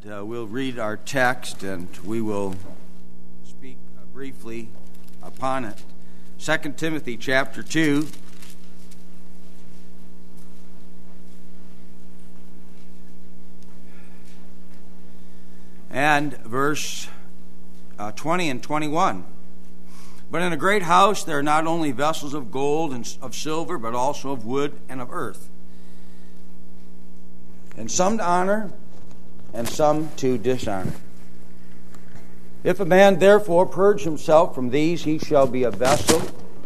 We'll read our text and we will speak briefly upon it. 2 Timothy chapter 2. And verse 20 and 21. But in a great house there are not only vessels of gold and of silver, but also of wood and of earth. And some to honor, and some to dishonor. If a man therefore purge himself from these, he shall be a vessel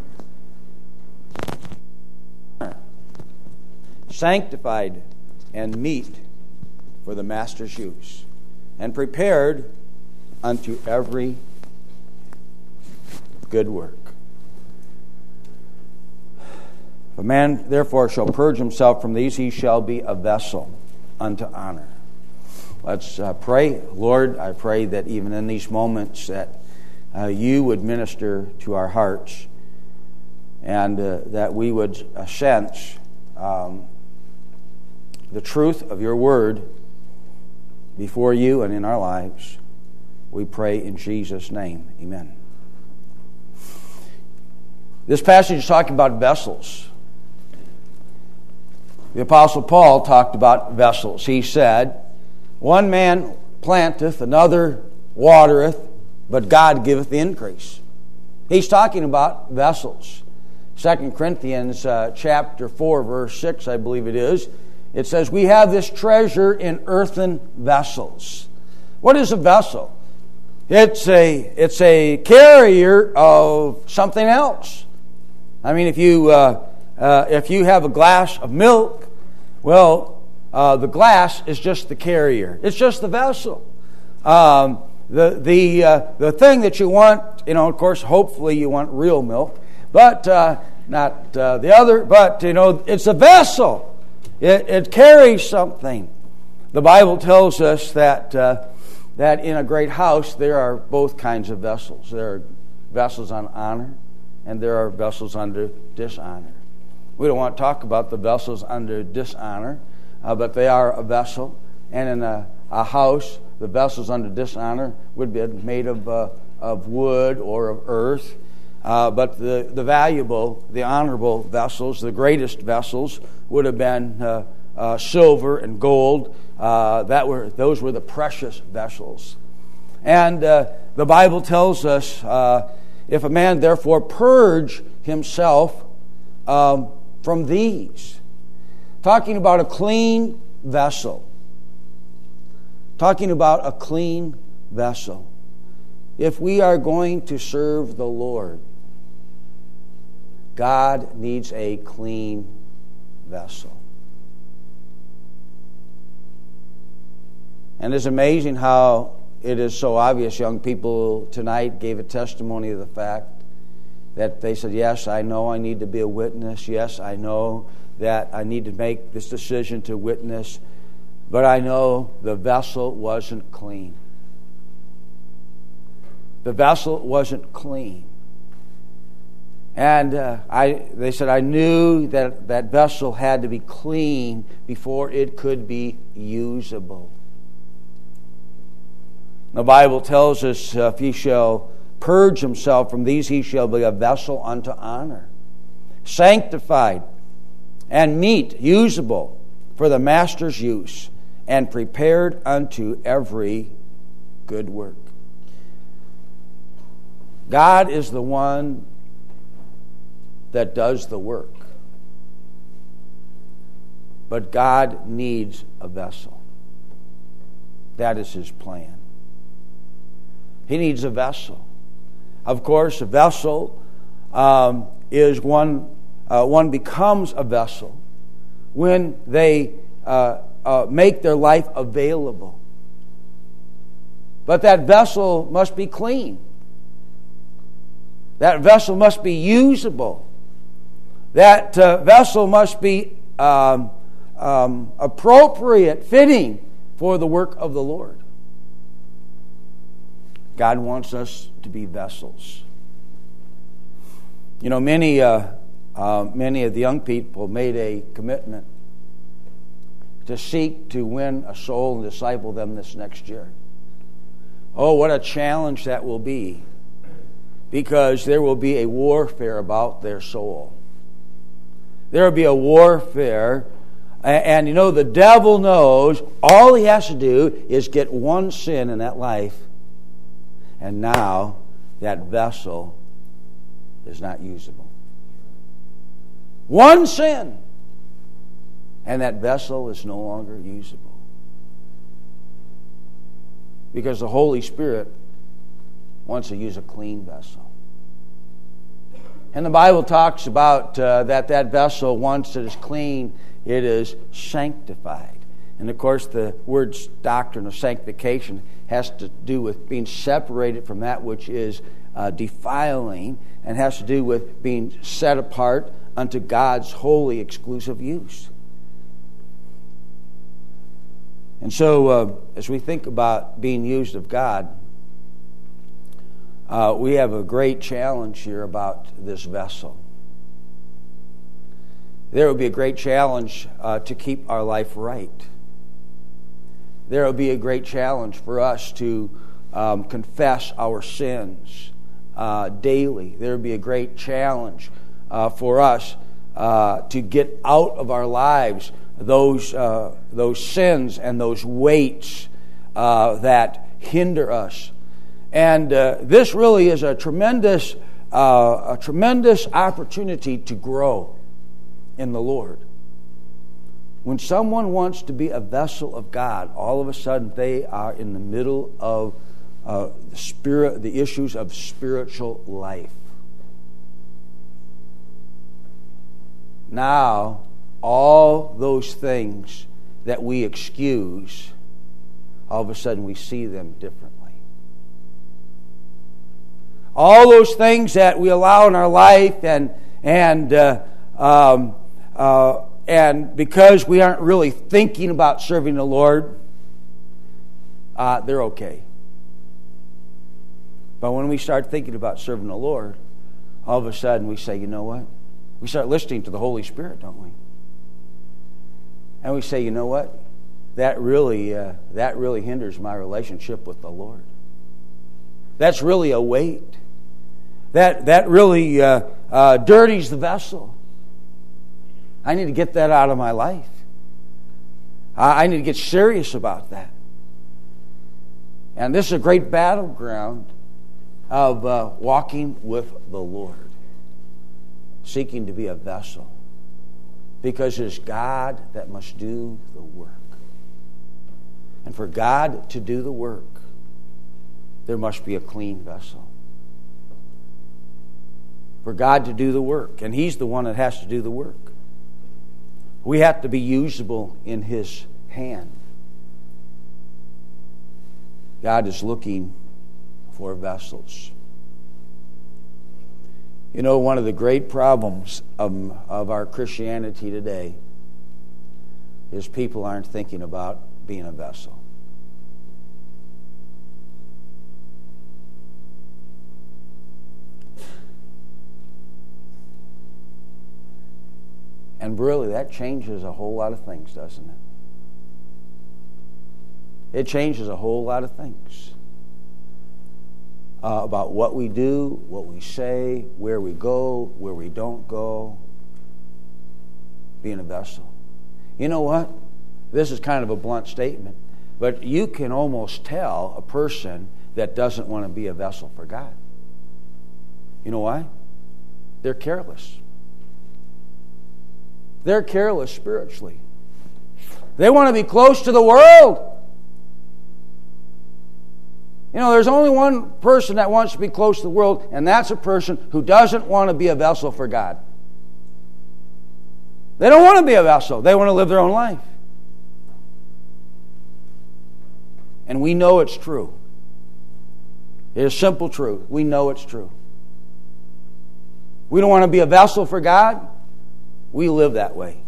sanctified and meet for the master's use, and prepared unto every good work. If a man therefore shall purge himself from these, he shall be a vessel unto honor. Let's pray. Lord, I pray that even in these moments that you would minister to our hearts, and that we would sense the truth of your word before you and in our lives. We pray in Jesus' name. Amen. This passage is talking about vessels. The Apostle Paul talked about vessels. He said, one man planteth, another watereth, but God giveth the increase. He's talking about vessels. 2 Corinthians chapter 4, verse 6, I believe it is. It says, we have this treasure in earthen vessels. What is a vessel? It's a carrier of something else. I mean, if you have a glass of milk, well, the glass is just the carrier. It's just the vessel. The thing that you want, of course, hopefully you want real milk, but not the other. But it's a vessel. It carries something. The Bible tells us that in a great house there are both kinds of vessels. There are vessels on honor, and there are vessels under dishonor. We don't want to talk about the vessels under dishonor, but they are a vessel. And in a house, the vessels under dishonor would be made of wood or of earth. But the valuable, the honorable vessels, the greatest vessels, would have been silver and gold. Those were the precious vessels. And the Bible tells us, if a man therefore purge himself from these, talking about a clean vessel. Talking about a clean vessel. If we are going to serve the Lord, God needs a clean vessel. And it's amazing how it is so obvious. Young people tonight gave a testimony of the fact that they said, yes, I know I need to be a witness. Yes, I know that I need to make this decision to witness. But I know the vessel wasn't clean. The vessel wasn't clean. And they said, I knew that that vessel had to be clean before it could be usable. The Bible tells us, if he shall purge himself from these, he shall be a vessel unto honor, sanctified and meet, usable for the master's use, and prepared unto every good work. God is the one that does the work. But God needs a vessel. That is his plan. He needs a vessel. Of course, a vessel is one becomes a vessel when they make their life available. But that vessel must be clean. That vessel must be usable. That vessel must be appropriate, fitting for the work of the Lord. God wants us to be vessels. Many of the young people made a commitment to seek to win a soul and disciple them this next year. Oh, what a challenge that will be, because there will be a warfare about their soul. There will be a warfare, and the devil knows all he has to do is get one sin in that life, and now that vessel is not usable. One sin, and that vessel is no longer usable. Because the Holy Spirit wants to use a clean vessel. And the Bible talks about that vessel, once it is clean, it is sanctified. And of course, the word's doctrine of sanctification has to do with being separated from that which is defiling, and has to do with being set apart unto God's holy, exclusive use. And so, as we think about being used of God, we have a great challenge here about this vessel. There will be a great challenge to keep our life right. There will be a great challenge for us to confess our sins daily. There will be a great challenge for us to get out of our lives those sins and those weights that hinder us. And this really is a tremendous opportunity to grow in the Lord. When someone wants to be a vessel of God, all of a sudden they are in the middle of the issues of spiritual life. Now, all those things that we excuse, all of a sudden we see them differently. All those things that we allow in our life, and because we aren't really thinking about serving the Lord, they're okay. But when we start thinking about serving the Lord, all of a sudden we say, you know what? We start listening to the Holy Spirit, don't we? And we say, you know what? That really hinders my relationship with the Lord. That's really a weight. That really dirties the vessel. I need to get that out of my life. I need to get serious about that. And this is a great battleground of walking with the Lord, seeking to be a vessel. Because it's God that must do the work. And for God to do the work, there must be a clean vessel. For God to do the work, and He's the one that has to do the work, we have to be usable in His hand. God is looking for vessels. You know, one of the great problems of our Christianity today is people aren't thinking about being a vessel. And really, that changes a whole lot of things, doesn't it? It changes a whole lot of things. About what we do, what we say, where we go, where we don't go. Being a vessel. You know what? This is kind of a blunt statement, but you can almost tell a person that doesn't want to be a vessel for God. You know why? They're careless. They're careless spiritually. They want to be close to the world. You know, there's only one person that wants to be close to the world, and that's a person who doesn't want to be a vessel for God. They don't want to be a vessel. They want to live their own life. And we know it's true. It is simple truth. We know it's true. We don't want to be a vessel for God. We live that way.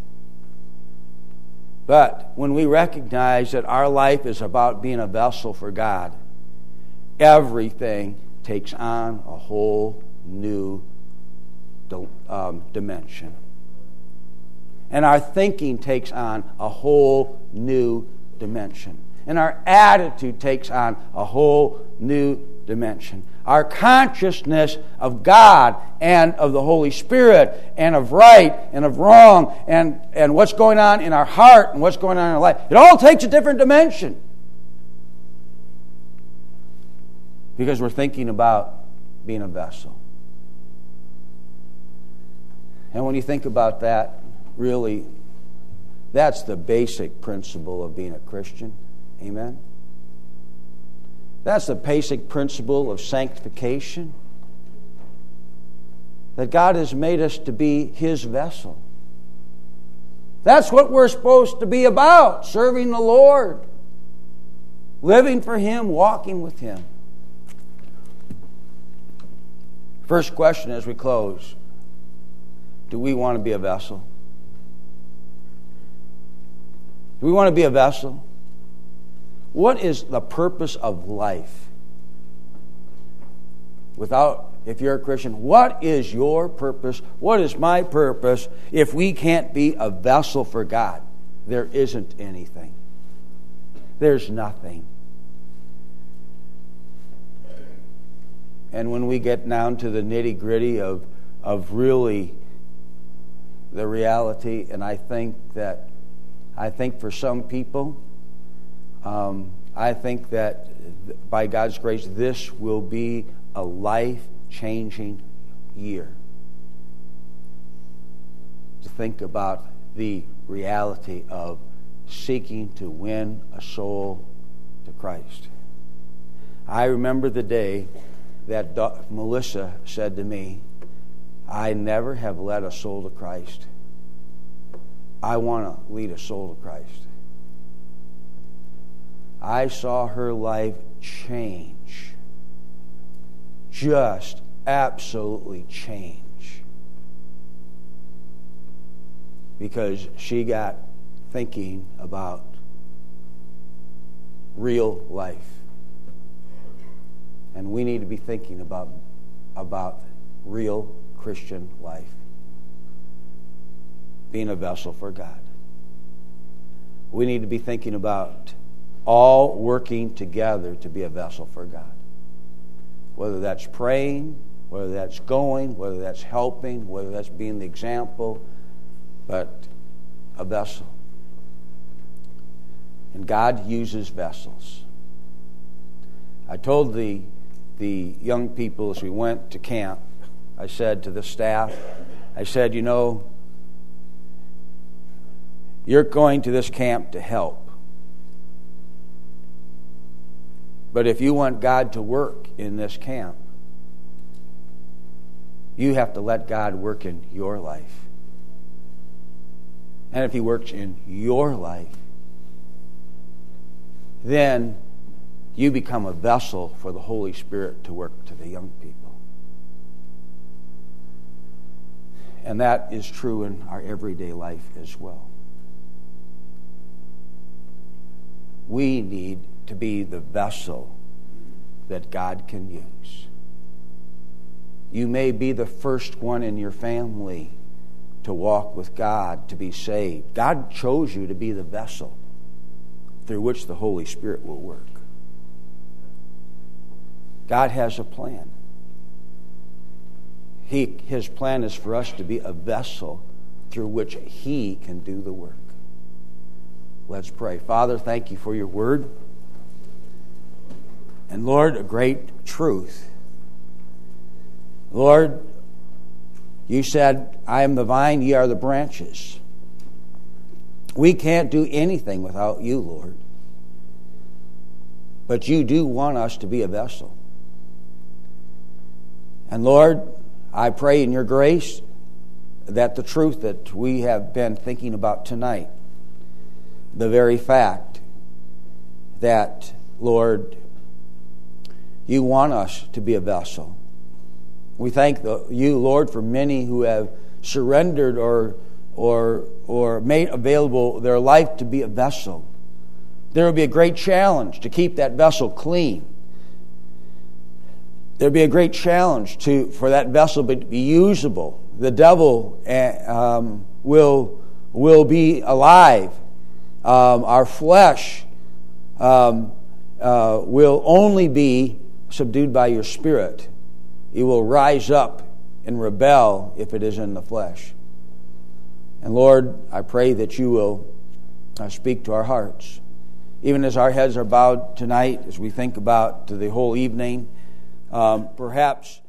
But when we recognize that our life is about being a vessel for God, everything takes on a whole new dimension. And our thinking takes on a whole new dimension. And our attitude takes on a whole new dimension. Our consciousness of God and of the Holy Spirit and of right and of wrong and what's going on in our heart and what's going on in our life, it all takes a different dimension. Because we're thinking about being a vessel. And when you think about that, really, that's the basic principle of being a Christian. Amen? That's the basic principle of sanctification. That God has made us to be His vessel. That's what we're supposed to be about, serving the Lord. Living for Him, walking with Him. First question as we close. Do we want to be a vessel? Do we want to be a vessel? What is the purpose of life? If you're a Christian, what is your purpose? What is my purpose if we can't be a vessel for God? There isn't anything. There's nothing. And when we get down to the nitty-gritty of really the reality, and I think for some people, I think that by God's grace, this will be a life-changing year. To think about the reality of seeking to win a soul to Christ. I remember the day that Melissa said to me, I never have led a soul to Christ. I want to lead a soul to Christ. I saw her life change. Just absolutely change. Because she got thinking about real life. And we need to be thinking about real Christian life. Being a vessel for God. We need to be thinking about all working together to be a vessel for God. Whether that's praying, whether that's going, whether that's helping, whether that's being the example, but a vessel. And God uses vessels. I told the young people as we went to camp, I said to the staff, I said, you're going to this camp to help. But if you want God to work in this camp, you have to let God work in your life. And if He works in your life, then you become a vessel for the Holy Spirit to work to the young people. And that is true in our everyday life as well. We need to be the vessel that God can use. You may be the first one in your family to walk with God, to be saved. God chose you to be the vessel through which the Holy Spirit will work. God has a plan. His plan is for us to be a vessel through which He can do the work. Let's pray. Father, thank You for Your word. And Lord, a great truth. Lord, You said, I am the vine, ye are the branches. We can't do anything without You, Lord. But You do want us to be a vessel. And Lord, I pray in Your grace that the truth that we have been thinking about tonight, the very fact that, Lord, You want us to be a vessel. We thank You, Lord, for many who have surrendered or made available their life to be a vessel. There will be a great challenge to keep that vessel clean. There will be a great challenge for that vessel to be usable. The devil will will be alive. Our flesh will only be subdued by your Spirit. It will rise up and rebel if it is in the flesh. And Lord, I pray that you will speak to our hearts. Even as our heads are bowed tonight, as we think about the whole evening, perhaps